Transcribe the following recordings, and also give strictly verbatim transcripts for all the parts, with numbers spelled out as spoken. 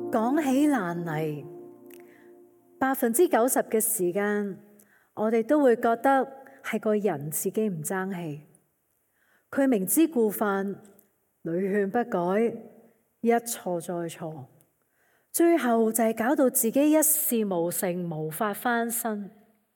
講起難離，百分之九十嘅時間，我哋都會覺得係個人自己唔爭氣。佢明知故犯，屢勸不改，一錯再錯，最後就係搞到自己一事無成，無法翻身。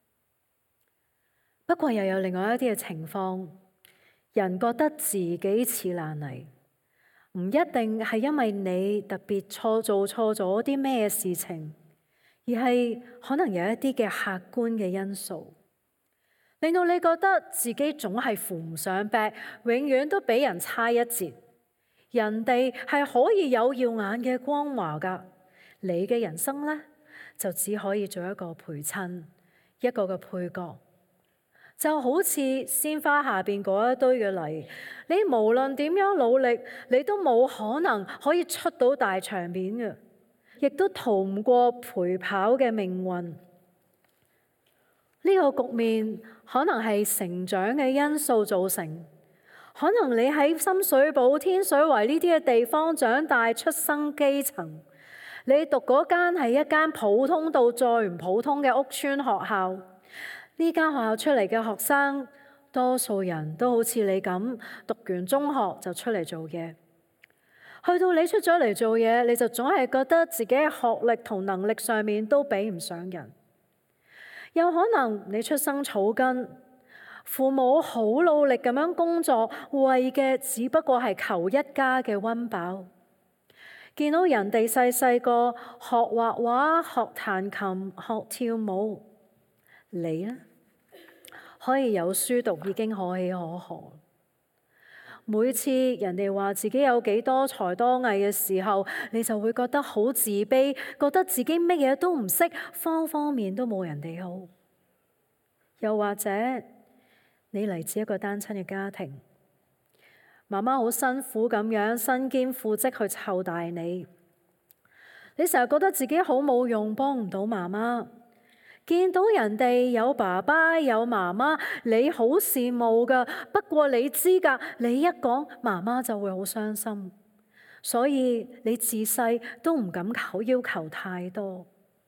不過又有另外一啲嘅情況，人覺得自己似難離，唔一定係因為你特別錯做錯咗啲咩事情，而係可能有一啲嘅客觀嘅因素，令到你覺得自己總係扶唔上壁，永遠都比人差一截。人哋係可以有耀眼嘅光華㗎，你嘅人生呢，就只可以做一個陪襯，一個嘅配角。就好似鮮花下邊嗰一堆嘅泥，你無論點樣努力，你都冇可能可以出到大場面嘅，亦都逃唔過陪跑嘅命運。呢、這個局面可能係成長嘅因素造成，可能你喺深水埗、天水圍呢啲嘅地方長大，出生基層，你讀嗰間係一間普通到再唔普通嘅屋邨學校。呢間學校出嚟嘅學生，多數人都好似你咁，讀完中學就出嚟做嘢。去到你出咗嚟做嘢，你就總係覺得自己嘅學歷同能力上面都比唔上人。有可能你出生草根，父母好努力咁樣工作，為嘅只不過係求一家嘅溫飽。見到人哋細細個學畫畫、學彈琴、學跳舞，你呢？可以有書讀已經可喜可賀。每次人哋話自己有幾多才多藝嘅時候，你就會覺得好自卑，覺得自己乜嘢都唔識，方方面都冇人哋好。又或者你嚟自一個單親嘅家庭，媽媽好辛苦咁樣身兼父職去湊大你，你成日覺得自己好冇用，幫唔到媽媽。見到人哋有爸爸有媽媽，你好羨慕噶。不過你知㗎，你一講媽媽就會好傷心，所以你自細都唔敢求要求太多。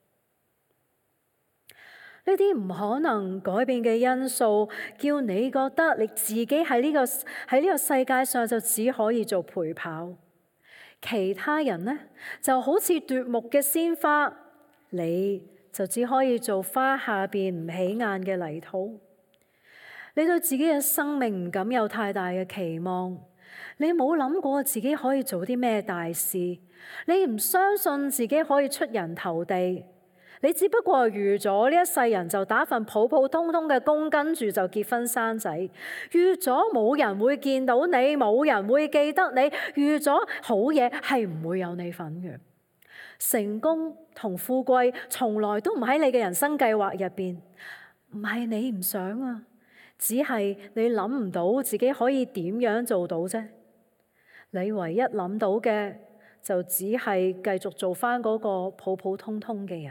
呢啲唔可能改變嘅因素，叫你覺得你自己喺呢個喺呢個世界上就只可以做陪跑，其他人呢就好似奪目嘅鮮花，你就只可以做花下邊唔起眼嘅泥土。你對自己嘅生命唔敢有太大嘅期望，你冇諗過自己可以做啲咩大事，你唔相信自己可以出人頭地，你只不過預咗呢一世人就打份普普通通嘅工，跟住就結婚生仔，預咗冇人會見到你，冇人會記得你，預咗好嘢係唔會有你份嘅。成功同富貴從來都唔喺你嘅人生計劃入邊，唔係你唔想啊，只係你諗唔到自己可以點樣做到啫。你唯一諗到嘅就只係繼續做翻嗰個普普通通嘅人。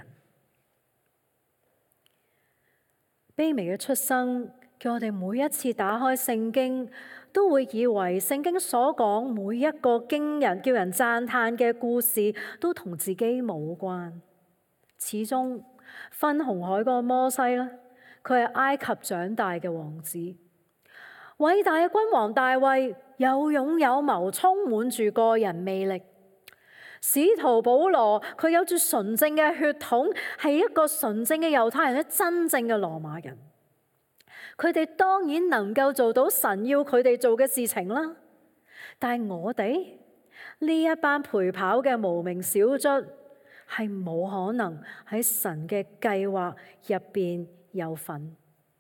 卑微嘅出生叫我哋每一次打開聖經，都會以為聖經所講每一個驚人叫人讚嘆嘅故事都同自己冇關。始終分紅海嗰個摩西咧，佢係埃及長大嘅王子。偉大嘅君王大衛有勇有謀，充滿住個人魅力。使徒保羅佢有住純正嘅血統，係一個純正嘅猶太人，咧真正嘅羅馬人。佢哋當然能夠做到神要佢哋做嘅事情啦，但係我哋呢一班陪跑嘅無名小卒係冇可能喺神嘅計劃入邊有份。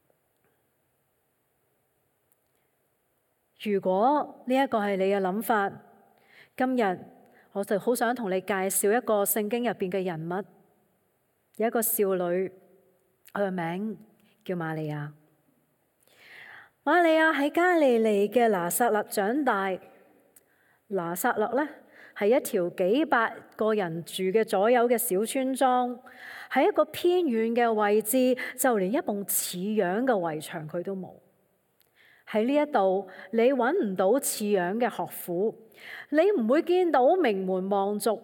如果呢一個係你嘅諗法，今日我就好想同你介紹一個聖經入邊嘅人物，有一個少女，佢嘅名叫瑪利亞。瑪利亞喺加利利嘅拿撒勒長大。拿撒勒呢係一條幾百個人住嘅左右嘅小村莊，喺一個偏遠嘅位置，就連一棟似樣嘅圍牆佢都冇。喺呢一度，你揾唔到似樣嘅學府，你唔會見到名門望族，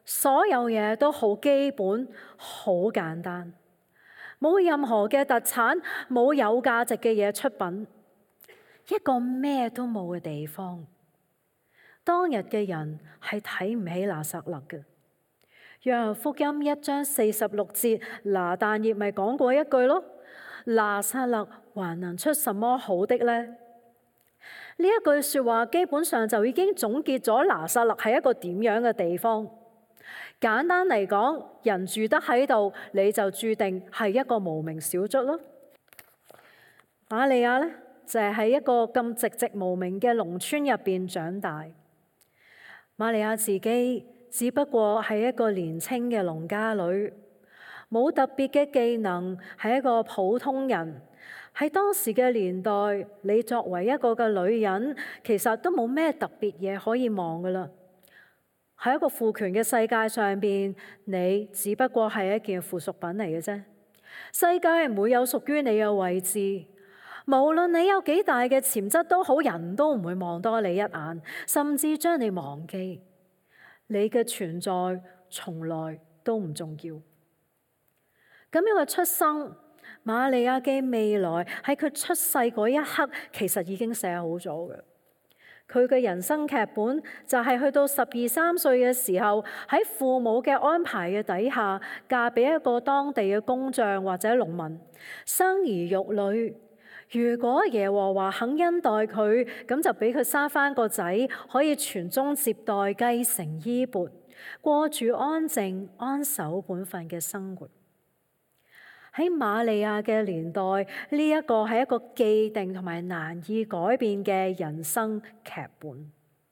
所有嘢都好基本、好簡單，冇任何嘅特產，冇有價值嘅嘢出品，一個咩都冇嘅地方。當日嘅人係睇唔起拿撒勒嘅。約翰福音一章四十六節，拿但業咪講過一句咯：拿撒勒還能出什麼好的呢？呢一句說話基本上就已經總結咗拿撒勒係一個點樣嘅地方。簡單嚟講，人住得喺度，你就注定係一個無名小卒咯。瑪利亞呢，就係喺一個咁寂寂無名嘅農村入邊長大。瑪利亞自己只不過係一個年輕嘅農家女，冇特別嘅技能，係一個普通人。喺當時嘅年代，你作為一個嘅女人，其實都冇咩特別嘢可以望噶啦。喺一個父權嘅世界上邊，你只不過係一件附屬品嚟嘅啫。世界唔會有屬於你嘅位置，無論你有幾大嘅潛質都好，人都唔會望多你一眼，甚至將你忘記。你嘅存在從來都唔重要。咁樣嘅出生，瑪利亞嘅未來喺佢出世嗰一刻，其實已經寫好咗嘅。佢嘅人生劇本就係去到十二三歲嘅時候，喺父母嘅安排嘅底下，嫁俾一個當地嘅工匠或者農民，生兒育女。如果耶和華肯恩待佢，咁就俾佢生翻個仔，可以傳宗接代、繼承衣缽，過住安靜、安守本分嘅生活。喺瑪利亞嘅年代，呢一個係一個既定同埋難以改變嘅人生劇本。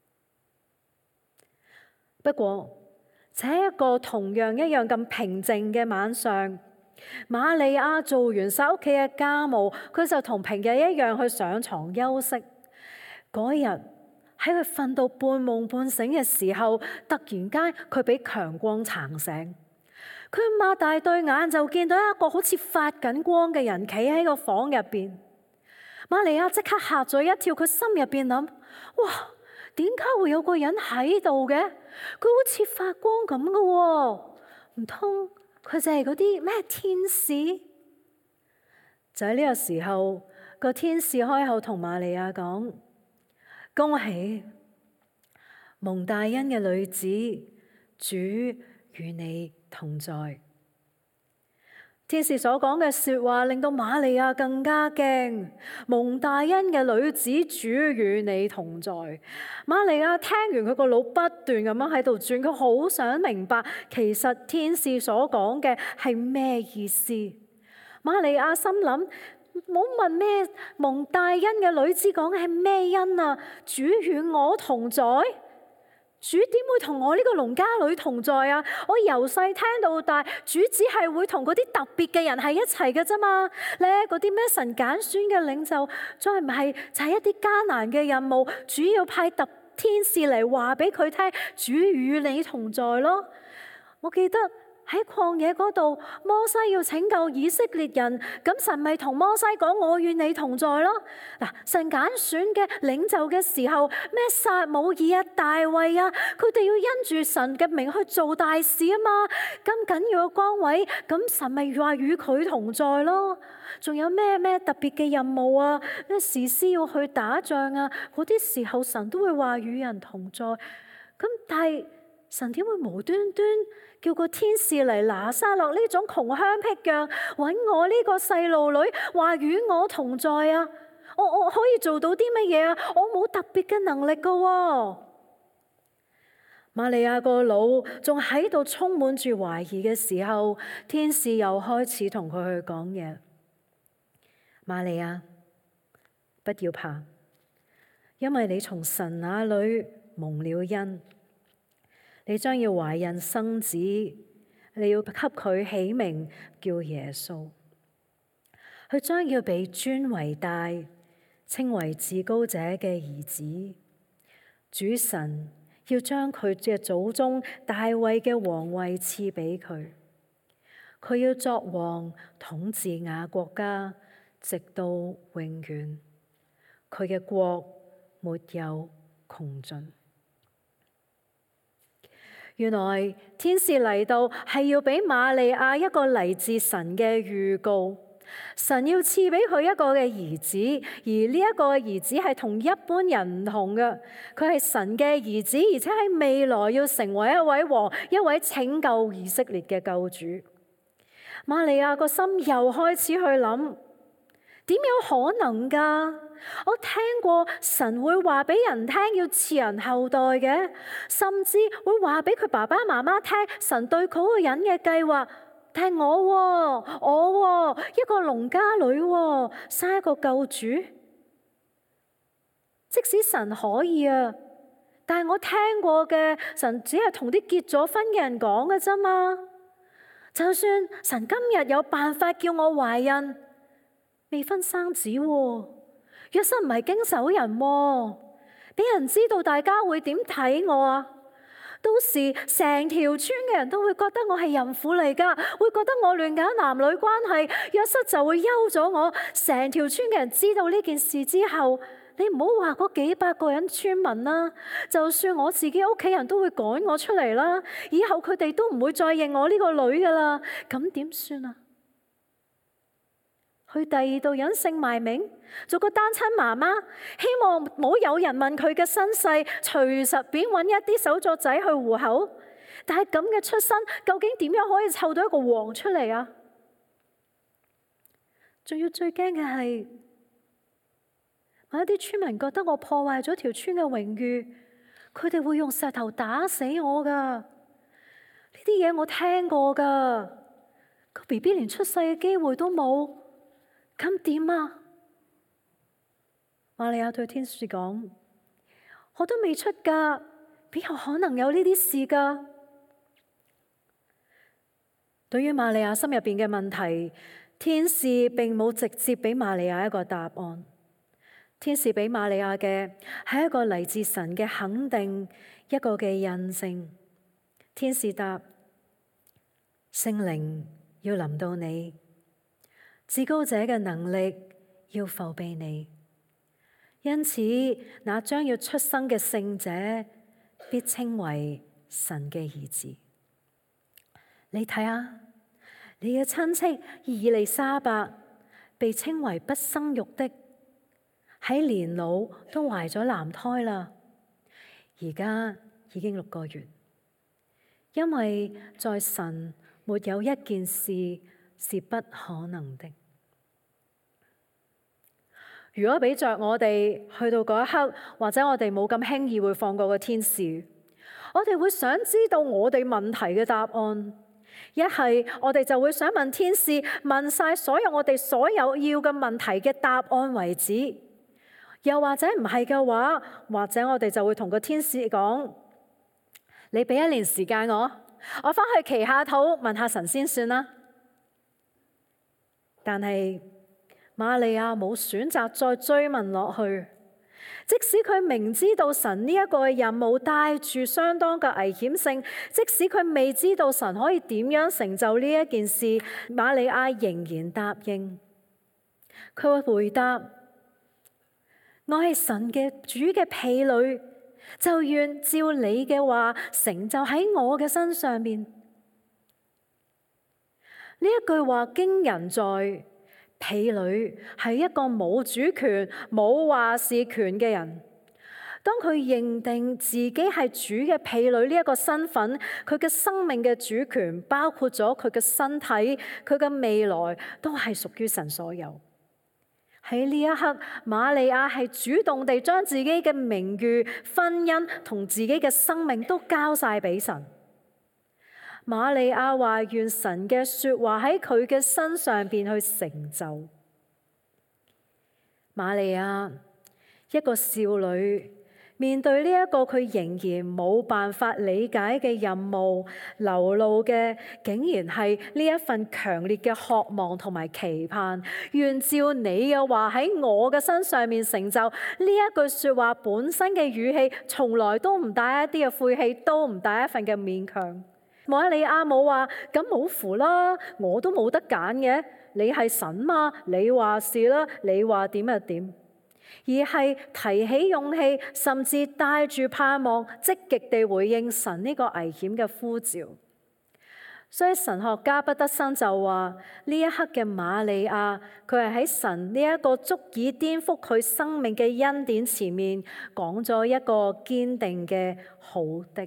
不過，喺一個同樣一樣咁平靜嘅晚上，瑪利亞做完晒屋企嘅家務，佢就同平日一樣去上床休息。嗰日喺佢瞓到半夢半醒嘅時候，突然間佢俾強光撐醒。佢擘大對眼就見到一個好似發緊光嘅人企喺個房入邊。瑪利亞即刻嚇咗一跳，佢心入邊諗：哇，點解會有個人喺度嘅？佢好似發光咁嘅喎，唔通佢就係嗰啲咩天使？就喺呢個時候，個天使開口同瑪利亞講：恭喜，蒙大恩嘅女子，主與你同在。天使所講嘅說話令到瑪利亞更加驚。蒙大恩嘅女子，主與你同在。瑪利亞聽完，佢個腦不斷咁樣喺度轉，佢好想明白其實天使所講嘅係咩意思。瑪利亞心諗：冇問咩蒙大恩嘅女子講嘅係咩恩啊？主與我同在。主點會同我呢個農家女同在啊？我由細聽到大，主只係會同嗰啲特別嘅人喺一齊嘅啫嘛。咧嗰啲咩神揀選嘅領袖，再唔係就係一啲艱難嘅任務，主要派特天使嚟話俾佢聽，主與你同在咯。我記得喺曠野嗰度，摩西要拯救以色列人，咁神咪同摩西講：我與你同在咯。嗱，神揀選嘅領袖嘅時候，咩撒母耳啊、大衛啊，佢哋要因住神嘅名去做大事啊嘛。咁緊要嘅崗位，咁神咪話與佢同在咯。仲有咩咩特別嘅任務啊？咩士師要去打仗啊？嗰啲時候神都會話與人同在。咁但係神點會無端端叫個天使嚟拿撒勒呢種窮鄉僻壤揾我呢個細路女，話與我同在啊？我我可以做到啲乜嘢啊？我冇特別嘅能力噶喎。瑪利亞個腦仲喺度充滿住懷疑嘅時候，天使又開始同佢去講嘢。瑪利亞，不要怕，因為你從神那裏蒙了恩。你將要懷孕生子，你要給佢起名叫耶穌。佢將要被尊為大，稱為至高者嘅兒子。主神要將佢嘅祖宗大衛嘅皇位賜俾佢，佢要作王統治雅國家，直到永遠。佢嘅國沒有窮盡。 原來天使嚟到係要俾瑪利亞一個嚟自神嘅預告，神要賜俾佢一個嘅兒子，而呢一個兒子係同一般人唔同嘅，佢係神嘅兒子，而且喺未來要成為一位王，一位拯救以色列嘅救主。瑪利亞個心又開始去諗，點有可能㗎？我聽過神會話俾人聽要賜人後代嘅，甚至會話俾佢爸爸媽媽聽神對嗰個人嘅計劃。但係我喎，我喎，一個農家女喎，生一個救主。即使神可以啊，但係我聽過嘅神只係同啲結咗婚嘅人講嘅啫嘛。就算神今日有辦法叫我懷孕，未婚生子喎，約瑟唔係經手人喎，俾人知道大家會點睇我啊？到時成條村嘅人都會覺得我係淫婦嚟㗎，會覺得我亂搞男女關係，約瑟就會休咗我。成條村嘅人知道呢件事之後，你唔好話嗰幾百個人村民啦，就算我自己屋企人都會趕我出嚟啦。以後佢哋都唔會再認我呢個女㗎啦，咁點算啊？去第二度隱姓埋名，做個單親媽媽，希望冇有人問佢嘅身世，隨隨便揾一啲手作仔去糊口。但係咁嘅出身，究竟點樣可以湊到一個王出嚟啊？仲要最驚嘅係，有一啲村民覺得我破壞咗條村嘅榮譽，佢哋會用石頭打死我㗎。呢啲嘢我聽過㗎，個 B B 連出世嘅機會都冇。咁點啊？瑪利亞對天使講：我都未出嫁，邊有可能有呢啲事噶？對於瑪利亞心入邊嘅問題，天使並冇直接俾瑪利亞一個答案。天使俾瑪利亞嘅係一個嚟自神嘅肯定，一個嘅印證。天使答：聖靈要臨到你，至高者嘅能力要覆庇你，因此那將要出生嘅聖者必稱為神嘅兒子。你睇下，你嘅親戚以利沙伯被稱為不生育的，喺年老都懷咗男胎啦，而家已經六個月，因為在神沒有一件事是不可能的。如果俾着我哋去到嗰一刻，或者我哋冇咁輕易會放過個天使，我哋會想知道我哋問題嘅答案。一係我哋就會想問天使，問晒所有我哋所有要嘅問題嘅答案為止。又或者唔係嘅話，或者我哋就會同個天使講：你俾一年時間我，我翻去祈下禱，問下神先算啦。但係瑪利亞冇選擇再追問落去，即使佢明知道神呢一個任務帶住相當嘅危險性，即使佢未知道神可以點樣成就呢一件事，瑪利亞仍然答應。佢會回答：我係神嘅主嘅婢女，就願照你嘅話成就喺我嘅身上面。呢一句話驚人在，婢女係一個冇主權、冇話事權嘅人。當佢認定自己係主嘅婢女呢一個身份，佢嘅生命嘅主權，包括咗佢嘅身體、佢嘅未來，都係屬於神所有。喺呢一刻，瑪利亞係主動地將自己嘅名譽、婚姻同自己嘅生命都交晒俾神。瑪利亞話願神嘅說話喺佢嘅身上邊去成就。瑪利亞一個少女，面對呢一個佢仍然冇辦法理解嘅任務，流露嘅竟然係呢一份強烈嘅渴望同埋期盼。願照你嘅話喺我嘅身上面成就。呢一句說話本身嘅語氣，從來都唔帶一啲嘅晦氣，都唔帶一份嘅勉強。瑪利亞冇話咁冇符啦，我都冇得揀嘅，你係神嘛，你話事啦，你話點就點。 而係提起勇氣，甚至帶住盼望，積極地回應神呢個危險嘅呼召。所以神學家畢德生就話：呢一刻嘅瑪利亞，佢係喺神呢一個足以顛覆佢生命嘅恩典前面，講咗一個堅定嘅好的。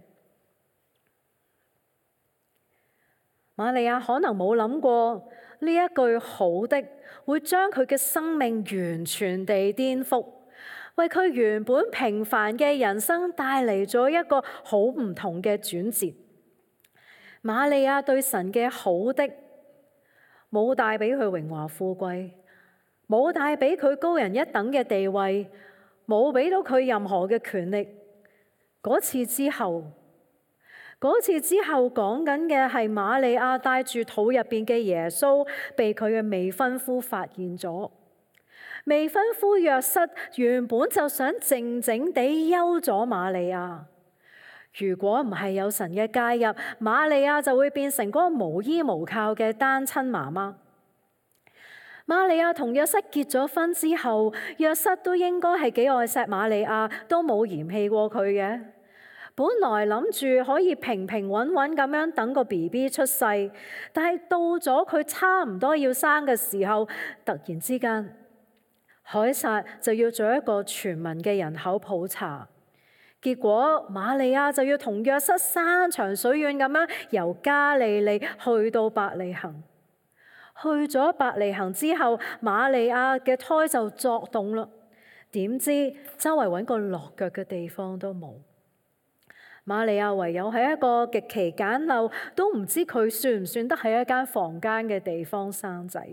瑪利亞可能冇諗過呢一句好的會將佢嘅生命完全地顛覆，為佢原本平凡嘅人生帶嚟咗一個好唔同嘅轉折。瑪利亞對神嘅好的冇帶俾佢榮華富貴，冇帶俾佢高人一等嘅地位，冇俾到佢任何嘅權力。嗰次之後，嗰次之後講緊嘅係瑪利亞帶住肚入邊嘅耶穌，被佢嘅未婚夫發現咗。未婚夫約瑟原本就想靜靜地休咗瑪利亞。如果唔係有神嘅介入，瑪利亞就會變成嗰個無依無靠嘅單親媽媽。瑪利亞同約瑟結咗婚之後，約瑟都應該係幾愛錫瑪利亞，都冇嫌棄過佢嘅。本來諗住可以平平穩穩咁樣等個 B B 出世，但係到咗佢差唔多要生嘅時候，突然之間，凱撒就要做一個全民嘅人口普查。結果瑪利亞就要同約瑟山長水遠咁樣由加利利去到伯利恆。去咗伯利恆之後，瑪利亞嘅胎就作動啦。點知周圍揾個落腳嘅地方都冇。瑪利亞唯有喺一個極其簡陋，都唔知佢算唔算得喺一間房間嘅地方生仔。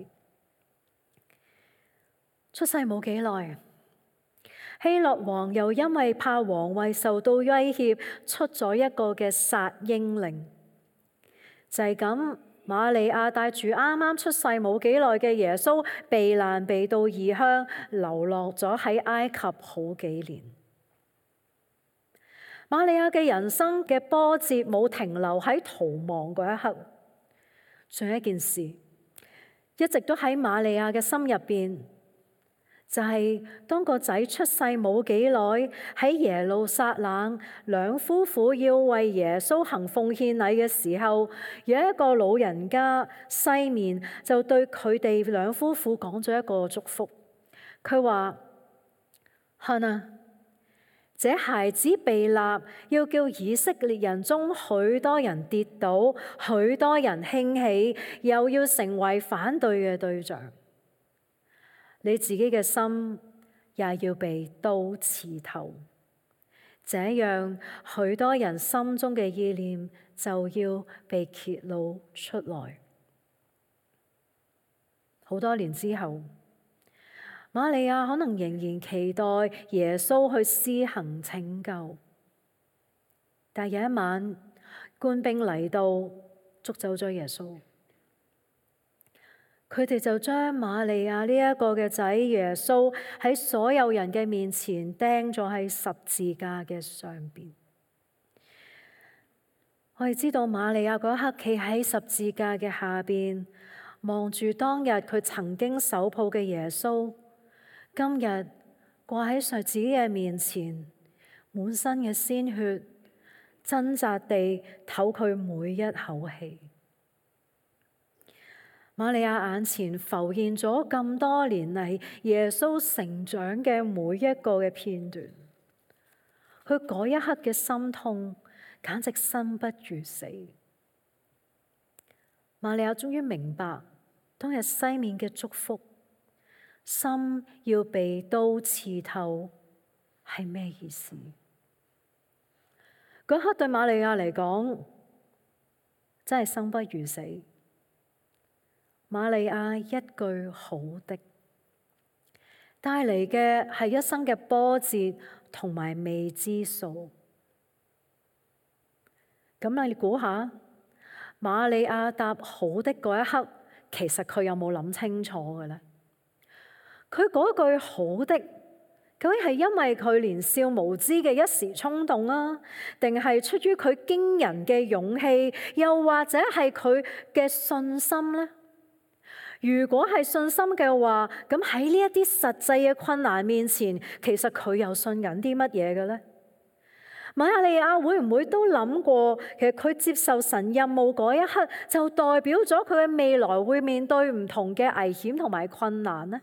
出世冇幾耐，希律王又因為怕皇位受到威脅，出咗一個嘅殺嬰令。就係咁，瑪利亞帶住啱啱出世冇幾耐嘅耶穌，避難避到異鄉，流落咗喺埃及好幾年。瑪利亞嘅人生嘅波折冇停留喺逃亡嗰一刻，仲有一件事一直都喺瑪利亞嘅心入邊。就係當個仔出世冇幾耐，喺耶路撒冷，兩夫婦要為耶穌行奉獻禮嘅時候，有一個老人家西面就對佢哋兩夫婦講咗一個祝福。佢話：看啊，這孩子被立，要叫以色列人中許多人跌倒，許多人興起，又要成為反對嘅對象。你自己嘅心也要被刀刺透，這樣許多人心中嘅意念就要被揭露出來。好多年之後，瑪利亞可能仍然期待耶穌去施行拯救，但有一晚，官兵嚟到捉走咗耶穌。佢哋就將瑪利亞呢一個嘅仔耶穌喺所有人嘅面前釘咗喺十字架嘅上邊。我哋知道瑪利亞嗰一刻企喺十字架嘅下邊，望住當日佢曾經手抱嘅耶穌，今日掛喺上自己嘅面前，滿身嘅鮮血，掙扎地唞佢每一口氣。瑪利亞眼前浮現咗咁多年嚟耶穌成長嘅每一個嘅片段，佢嗰一刻嘅心痛簡直生不如死。瑪利亞終於明白當日西面嘅祝福，心要被刀刺透係咩意思？嗰刻對瑪利亞嚟講真係生不如死。瑪利亞一句好的，帶嚟嘅係一生嘅波折同埋未知數。咁你估下，瑪利亞答好的嗰一刻，其實佢有冇諗清楚嘅呢？佢嗰句好的，究竟係因為佢年少無知嘅一時衝動啊，定係出於佢驚人嘅勇氣，又或者係佢嘅信心呢？ 如果係信心嘅話，咁喺呢一啲實際嘅困難面前，其實佢又信緊啲乜嘢嘅呢？瑪利亞會唔會都諗過，其實佢接受神任務嗰一刻，就代表咗佢嘅未來會面對唔同嘅危險同埋困難呢？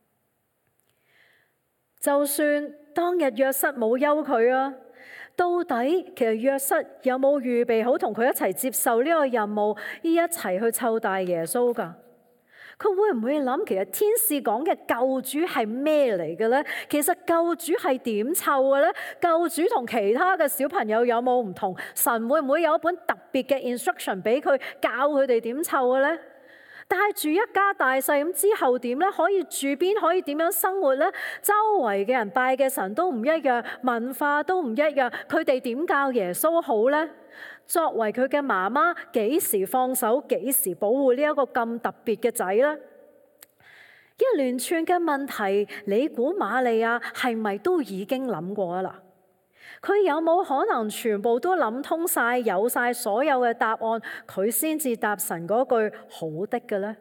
就算當日約瑟冇休佢啊，到底其實約瑟有冇預備好同佢一齊接受呢個任務，一齊去湊大耶穌㗎？佢會唔會諗，其實天使講嘅救主係咩嚟嘅呢？其實救主係點湊嘅呢？救主同其他嘅小朋友有冇唔同？神會唔會有一本特別嘅 instruction 俾佢教佢哋點湊嘅呢？帶住一家大細咁之後點呢？可以住邊？可以點樣生活呢？周圍嘅人拜嘅神都唔一樣，文化都唔一樣，佢哋點教耶穌好呢？作為佢嘅媽媽，幾時放手，幾時保護呢一個咁特別嘅仔呢？一連串嘅問題，你估瑪利亞係咪都已經諗過啊？啦，佢有冇可能全部都諗通晒，有晒所有嘅答案，佢先至答神嗰句好的嘅呢？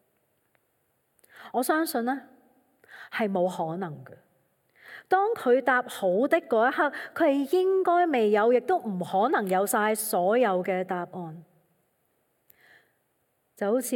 我相信呢係冇可能嘅。當佢答好的嗰一刻，佢係應該未有，亦都唔可能有晒所有嘅答案。就好似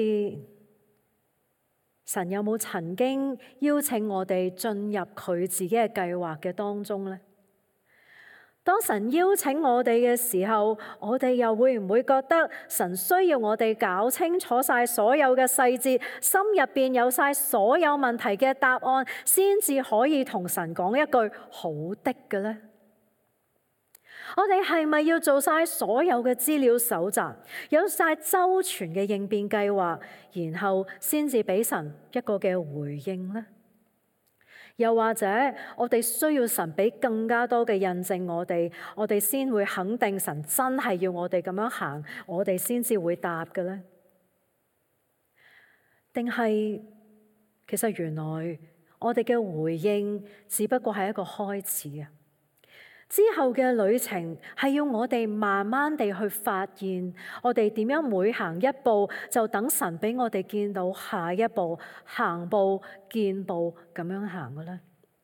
神有冇曾經邀請我哋進入佢自己嘅計劃嘅當中呢？當神邀請我哋嘅時候，我哋又會唔會覺得神需要我哋搞清楚晒所有嘅細節，心入邊有晒所有問題嘅答案，先至可以同神講一句好的嘅呢？我哋係咪要做晒所有嘅資料搜集，有晒周全嘅應變計劃，然後先至俾神一個嘅回應呢？又或者我哋需要神俾更加多嘅印證我哋，我哋先會肯定神真係要我哋咁樣行，我哋先至會答嘅呢？定係其實原來我哋嘅回應只不過係一個開始啊？之後嘅旅程係要我哋慢慢地去發現，我哋點樣每行一步就等神俾我哋見到下一步，行步見步咁樣行嘅咧。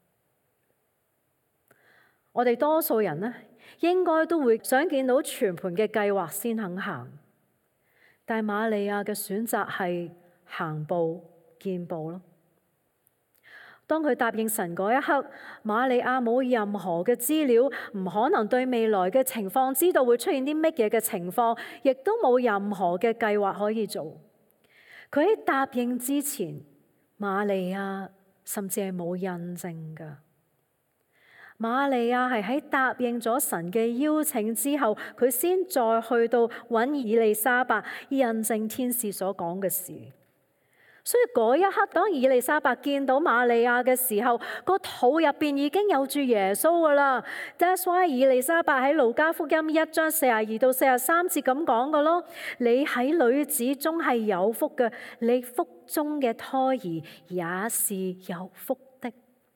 我哋多數人呢，應該都會想見到全盤嘅計劃先肯行，但係瑪利亞嘅選擇係行步見步咯。當佢答應神嗰一刻，瑪利亞冇任何嘅資料，唔可能對未來嘅情況知道會出現啲乜嘢嘅情況，亦都冇任何嘅計劃可以做。佢喺答應之前，瑪利亞甚至係冇印證㗎。瑪利亞係喺答應咗神嘅邀請之後，佢先再去到揾以利沙伯印證天使所講嘅事。所以嗰一刻，當以利沙伯見到瑪利亞嘅時候，個肚入邊已經有住耶穌噶啦。That's why 以利沙伯喺路加福音一章四十二到四十三節咁講嘅咯。你喺女子中係有福嘅，你腹中嘅胎兒也是有福的。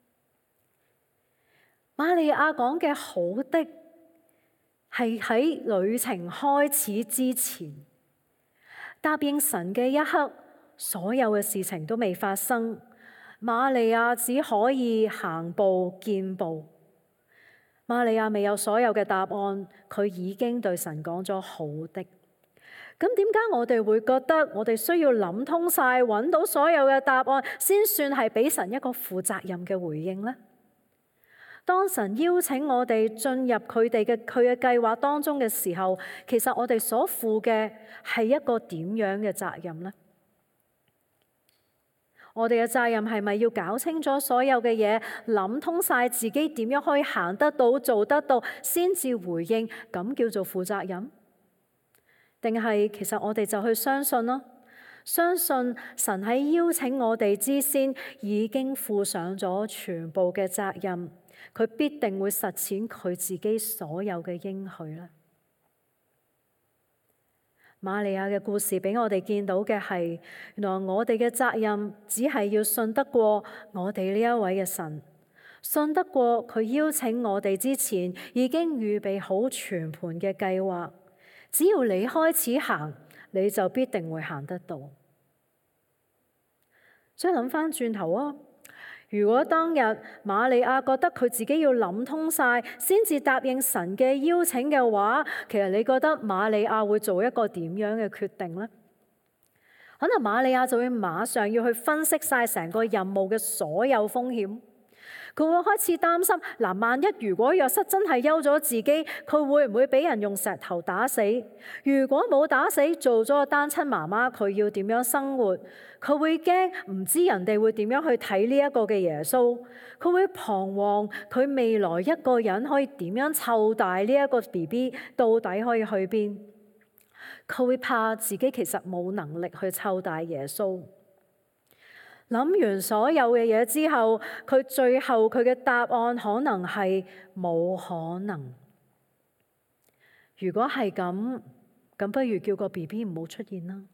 瑪利亞講嘅好的，係喺旅程開始之前，答應神嘅一刻。所有嘅事情都未發生，瑪利亞只可以行步見步。瑪利亞未有所有嘅答案，佢已經對神講咗好的。咁點解我哋會覺得我哋需要諗通晒，揾到所有嘅答案，先算係俾神一個負責任嘅回應呢？當神邀請我哋進入佢哋嘅佢嘅計劃當中嘅時候，其實我哋所負嘅係一個點樣嘅責任呢？我哋嘅責任係咪要搞清楚所有嘅嘢，諗通晒自己點樣可以行得到、做得到，先至回應，咁叫做負責任？定係其實我哋就去相信咯？相信神喺邀請我哋之先，已經負上咗全部嘅責任，佢必定會實踐佢自己所有嘅應許咧。瑪利亞嘅故事俾我哋見到嘅係，原來我哋嘅責任只係要信得過我哋呢一位嘅神，信得過佢邀請我哋之前已經預備好全盤嘅計劃。只要你開始行，你就必定會行得到。 所以諗翻轉頭啊，如果當日瑪利亞覺得佢自己要諗通晒先至答應神嘅邀請嘅話，其實你覺得瑪利亞會做一個點樣嘅決定呢？可能瑪利亞就會馬上要去分析晒成個任務嘅所有風險，佢會開始擔心嗱，萬一如果約瑟真係休咗自己，佢會唔會俾人用石頭打死？如果冇打死，做咗個單親媽媽，佢要點樣生活？佢會驚唔知人哋會點樣去睇呢一個嘅耶穌，佢會彷徨，佢未來一個人可以點樣湊大呢一個 B B， 到底可以去邊？佢會怕自己其實冇能力去湊大耶穌。諗完所有嘅嘢之後，佢最後佢嘅答案可能係冇可能。如果係咁，咁不如叫個 B B 唔好出現啦。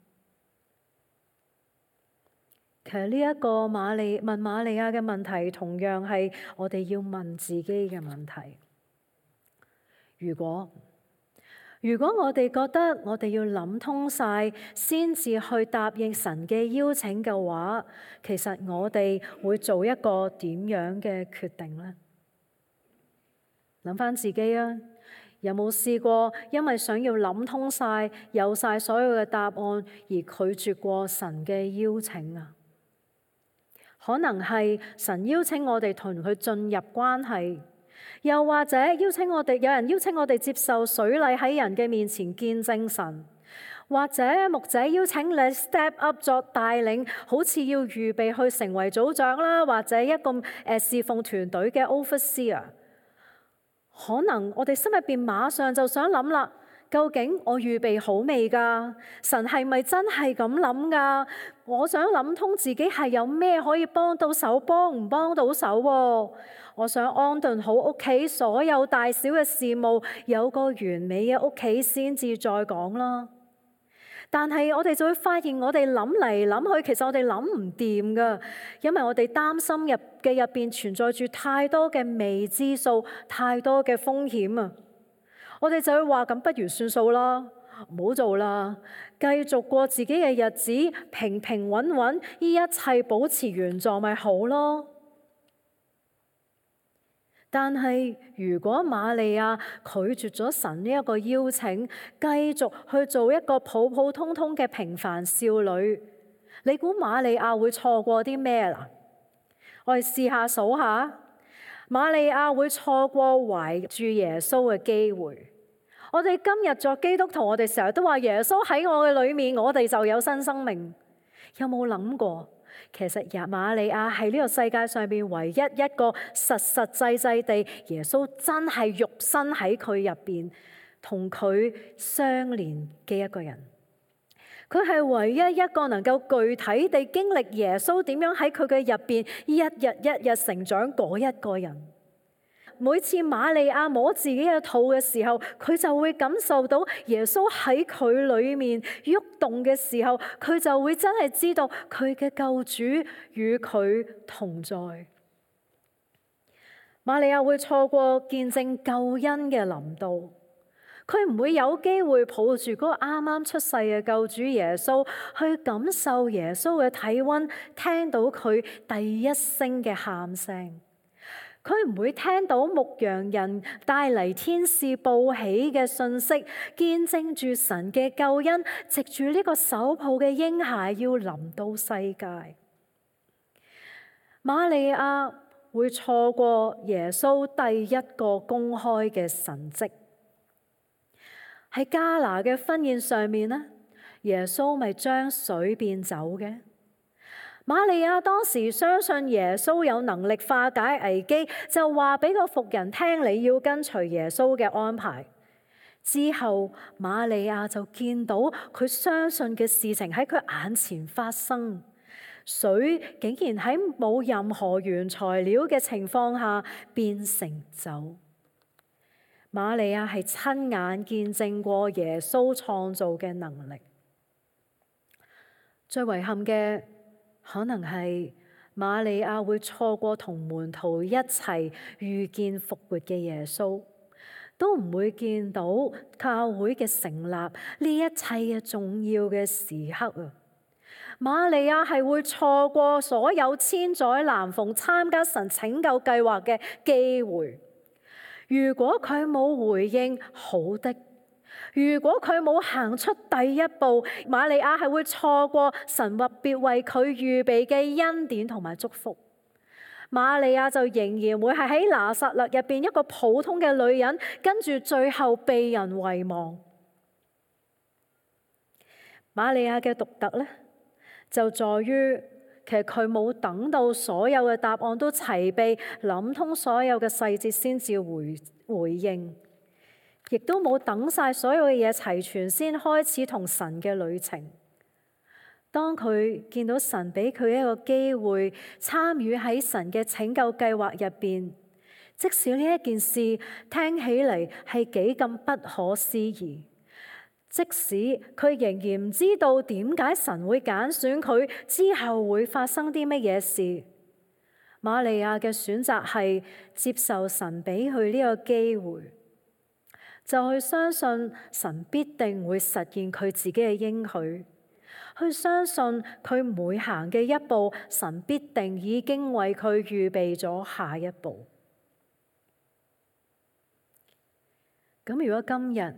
其實呢一個瑪利問瑪利亞嘅問題，同樣係我哋要問自己嘅問題。如果如果我哋覺得我哋要諗通晒先至去答應神嘅邀請嘅話，其實我哋會做一個點樣嘅決定呢？諗翻自己啊，有冇試過因為想要諗通晒、有晒所有嘅答案而拒絕過神嘅邀請啊？可能係神邀請我哋同佢進入關係。又或者邀請我哋，有人邀請我哋接受水禮喺人嘅面前見證神，或者牧者邀請你 step up 作帶領，好似要預備去成為組長啦，或者一個誒侍奉團隊嘅 overseer。可能我哋心入邊馬上就想諗啦，究竟我預備好未㗎？神係咪真係咁諗㗎？我想諗通自己係有咩可以幫到手，幫唔幫到手喎？我想安頓好屋企所有大小嘅事務，有個完美嘅屋企先至再講啦。但係我哋就會發現，我哋諗嚟諗去，其實我哋諗唔掂㗎，因為我哋擔心入嘅入邊存在住太多嘅未知數，太多嘅風險啊！我哋就會話咁，不如算數啦，唔好做啦，繼續過自己嘅日子，平平穩穩，依一切保持原狀咪好咯。但係如果瑪利亞拒絕咗神呢一個邀請，繼續去做一個普普通通嘅平凡少女，你估瑪利亞會錯過啲咩啦？我哋試下數下，瑪利亞會錯過懷住耶穌嘅機會。我哋今日作基督徒，我哋成日都話耶穌喺我嘅裏面，我哋就有新生命。有冇諗過？其實瑪利亞係呢個世界上邊唯一一個實實際際地耶穌真係肉身喺佢入邊同佢相連嘅一個人。佢係唯一一個能夠具體地經歷耶穌點樣喺佢嘅入邊一日一日成長嗰一個人。每次瑪利亞摸自己嘅肚嘅時候，佢就會感受到耶穌喺佢裏面喐動嘅時候，佢就會真係知道佢嘅救主與佢同在。瑪利亞會錯過見證救恩嘅臨到，佢唔會有機會抱住嗰個啱啱出世嘅救主耶穌去感受耶穌嘅體溫，聽到佢第一聲嘅喊聲。佢唔會聽到牧羊人帶嚟天使報喜嘅訊息，見證住神嘅救恩，藉住呢個手抱嘅嬰孩要臨到世界。瑪利亞會錯過耶穌第一個公開嘅神蹟。喺迦拿嘅婚宴上面呢，耶穌咪將水變酒嘅。瑪利亞當時相信耶穌有能力化解危機，就話俾個婦人聽，你要跟隨耶穌嘅安排。之後瑪利亞就見到佢相信嘅事情喺佢眼前發生，水竟然喺冇任何原材料嘅情況下變成酒。瑪利亞係親眼見證過耶穌創造嘅能力。最遺憾嘅，可能係瑪利亞會錯過同門徒一齊遇見復活嘅耶穌，都唔會見到教會嘅成立呢一切嘅重要嘅時刻啊！ 瑪利亞係會錯過所有千載難逢參加神拯救計劃嘅機會。如果佢冇回應好的，如果佢冇行出第一步，瑪利亞係會錯過神特別為佢預備嘅恩典同埋祝福。瑪利亞就仍然會係喺拿撒勒入邊一個普通嘅女人，跟住最後被人遺忘。瑪利亞嘅獨特呢，就在於其實佢冇等到所有嘅答案都齊備，諗通所有嘅細節先至回回應，亦都冇等晒所有嘅嘢齊全先開始同神嘅旅程。當佢見到神俾佢一個機會參與喺神嘅拯救計劃入邊，即使呢一件事聽起嚟係幾咁不可思議，即使佢仍然唔知道點解神會揀選佢，之後會發生啲乜嘢事，瑪利亞嘅選擇係接受神俾佢呢個機會，就去相信神必定會實現佢自己嘅應許，去相信佢每行嘅一步，神必定已經為佢預備咗下一步。咁如果今日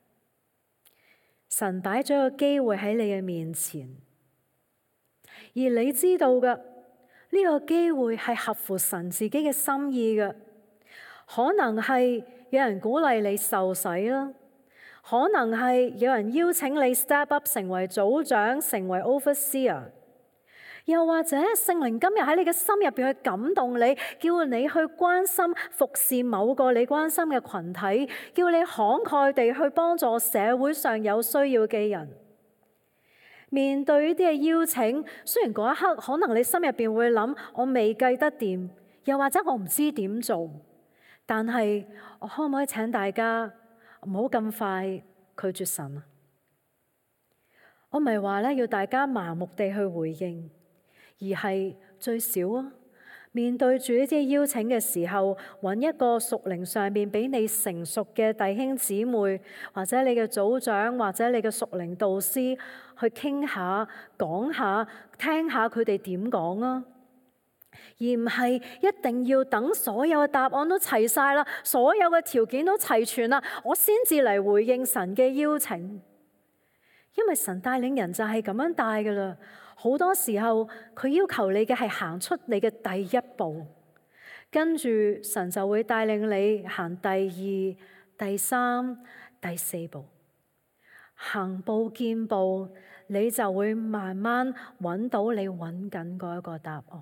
神擺咗個機會喺你嘅面前，而你知道嘅呢個機會係合乎神自己嘅心意嘅，可能係有人鼓勵你受洗啦，可能係有人邀請你 step up 成為組長，成為 overseer， 又或者聖靈今日喺你嘅心入邊去感動你，叫你去關心服侍某個你關心嘅群體，叫你慷慨地去幫助社會上有需要嘅人。面對呢啲嘅邀請，雖然嗰一刻可能你心入邊會諗我未計得掂，又或者我唔知點做，但係我可唔可以請大家唔好咁快拒絕神啊？我唔係話咧要大家盲目地去回應，而係最少啊，面對住呢啲邀請嘅時候，揾一個屬靈上面比你成熟嘅弟兄姊妹，或者你嘅組長，或者你嘅屬靈導師去傾下、講下、聽下佢哋點講啊，而唔係一定要等所有嘅答案都齊晒啦，所有嘅條件都齊全啦，我先至嚟回應神嘅邀請。因為神帶領人就係咁樣帶噶啦，好多時候佢要求你嘅係行出你嘅第一步，跟住神就會帶領你行第二、第三、第四步，行步見步，你就會慢慢揾到你揾緊嗰一個答案。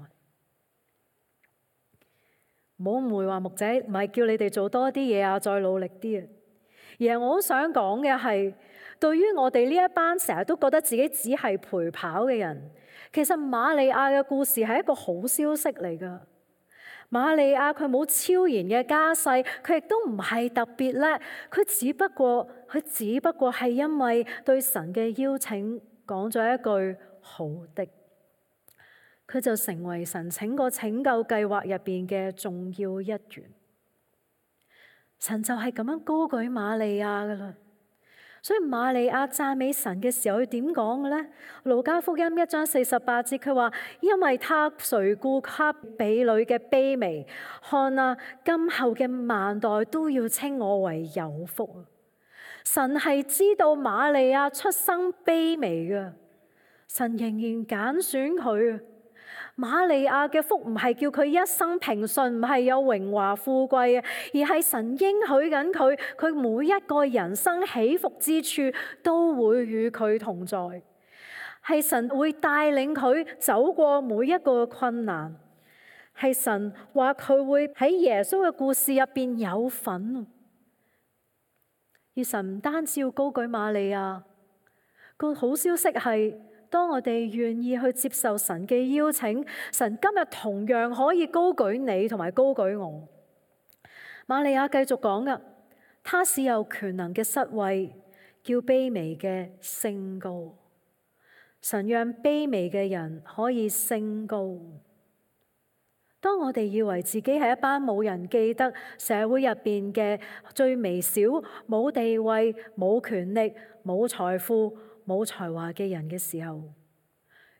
唔好誤會話牧者唔係叫你哋做多啲嘢啊，再努力啲啊，而係我好想講嘅係，對於我哋呢一班成日都覺得自己只係陪跑嘅人，其實瑪利亞嘅故事係一個好消息嚟㗎。瑪利亞佢冇超然嘅家世，佢亦都唔係特別叻，佢只不過佢只不過係因為對神嘅邀請講咗一句好的，佢就成為神整個拯救計劃入邊嘅重要一員。神就係咁樣高舉瑪利亞㗎喇。所以瑪利亞讚美神嘅時候，佢點講嘅呢？路加福音一章四十八節，佢話：因為他垂顧給婢女嘅卑微，看啊，今後嘅萬代都要稱我為有福。神係知道瑪利亞出生卑微嘅，神仍然揀選佢。瑪利亞嘅福唔係叫佢一生平順，唔係有榮華富貴啊，而係神應許緊佢，佢每一個人生起伏之處都會與佢同在，係神會帶領佢走過每一個困難，係神話佢會喺耶穌嘅故事入邊有份。而神唔單止要高舉瑪利亞，個好消息係，當我哋願意去接受神嘅邀請，神今日同樣可以高舉你同埋高舉我。瑪利亞繼續講噶，他使有權能嘅失位，叫卑微嘅升高。神讓卑微嘅人可以升高。當我哋以為自己係一班冇人記得社會入邊嘅最微小、冇地位、冇權力、冇財富、冇才華嘅人嘅時候，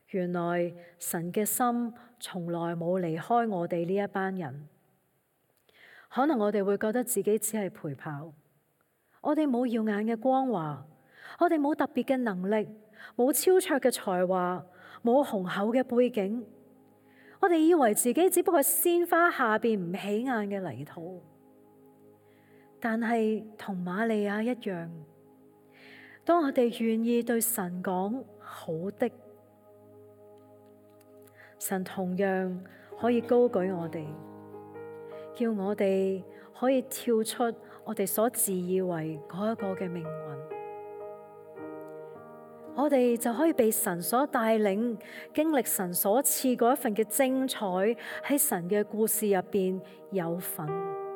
原來神嘅心從來冇離開我哋呢一班人。可能我哋會覺得自己只係陪跑，我哋冇耀眼嘅光華，我哋冇特別嘅能力，冇超卓嘅才華，冇雄厚嘅背景。我哋以為自己只不過係鮮花下邊唔起眼嘅泥土。但係同瑪利亞一樣，當我哋願意對神講好的，神同樣可以高舉我哋，叫我哋可以跳出我哋所自以為嗰一個嘅命運，我哋就可以被神所帶領，經歷神所賜嗰一份嘅精彩，喺神嘅故事入邊有份。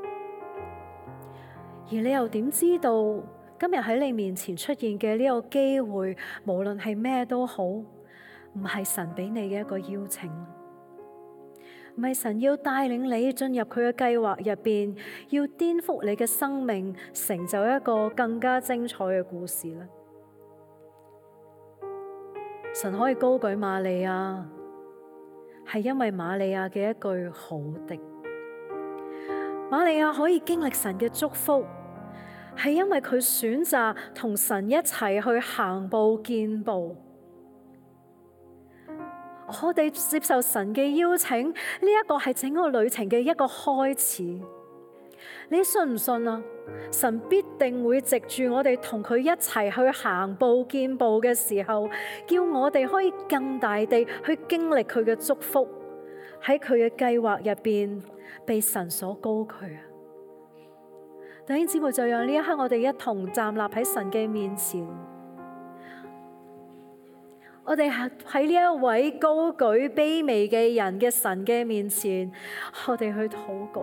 而你又點知道今日喺你面前出現嘅呢個機會，無論係咩都好，唔係神俾你嘅一個邀請，唔係神要帶領你進入佢嘅計劃入邊，要顛覆你嘅生命，成就一個更加精彩嘅故事咧？神可以高舉瑪利亞，係因為瑪利亞嘅一句好的。瑪利亞可以經歷神嘅祝福，係因為佢選擇同神一齊去行步見步。我哋接受神嘅邀請，呢一個係整個旅程嘅一個開始。你信唔信啊？神必定會藉住我哋同佢一齊去行步見步嘅時候，叫我哋可以更大地去經歷佢嘅祝福，喺佢嘅計劃入邊被神所高舉啊！弟兄姊妹，就讓呢一刻我哋一同站立喺神嘅面前，我哋喺呢一位高舉卑微嘅人嘅神嘅面前，我哋去禱告。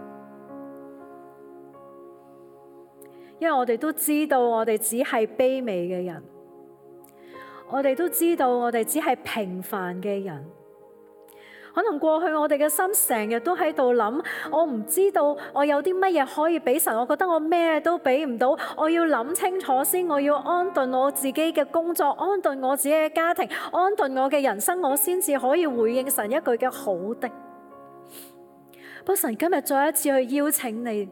因為我哋都知道我哋只係卑微嘅人，我哋都知道我哋只係平凡嘅人。可能過去我哋嘅心成日都喺度諗，我唔知道我有啲乜嘢可以俾神，我覺得我咩都俾唔到，我要諗清楚先，我要安頓我自己嘅工作，安頓我自己嘅家庭，安頓我嘅人生，我先至可以回應神一句嘅好的。不過神今日再一次去邀請你，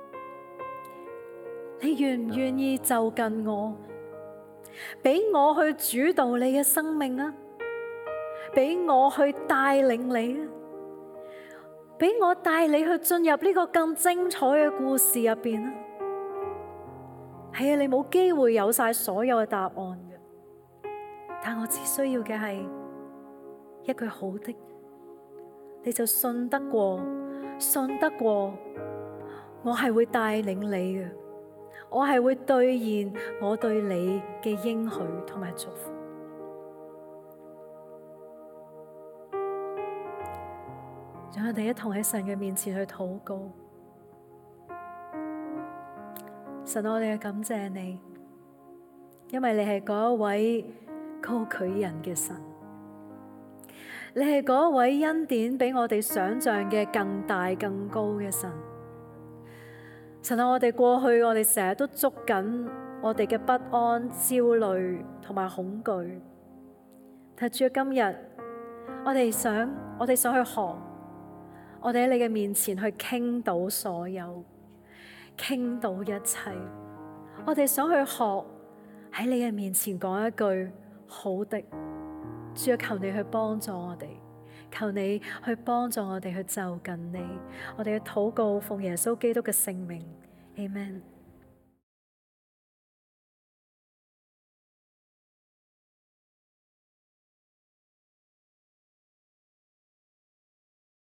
你願唔願意就近我，俾我去主導你嘅生命啊？俾我去帶領你啊！俾我帶你去進入呢個更精彩嘅故事入邊啊！係啊，你冇機會有晒所有嘅答案嘅，但我只需要嘅係一句好的，你就信得過，信得過，我係會帶領你嘅，我係會兌現我對你嘅應許同埋祝福。讓我哋一同喺神嘅面前去禱告。神，我哋感謝你，因為你係嗰一位高舉人嘅神，你係嗰一位恩典比我哋想象嘅更大更高嘅神。神啊，我哋過去我哋成日都捉緊我哋嘅不安、焦慮同埋恐懼，但主今日我哋想，我哋想去學。我哋喺你嘅面前去傾倒所有，傾倒一切。我哋想去學喺你嘅面前講一句好的。主啊，求你去幫助我哋，求你去幫助我哋去就近你。我哋嘅禱告奉耶穌基督嘅聖名，Amen。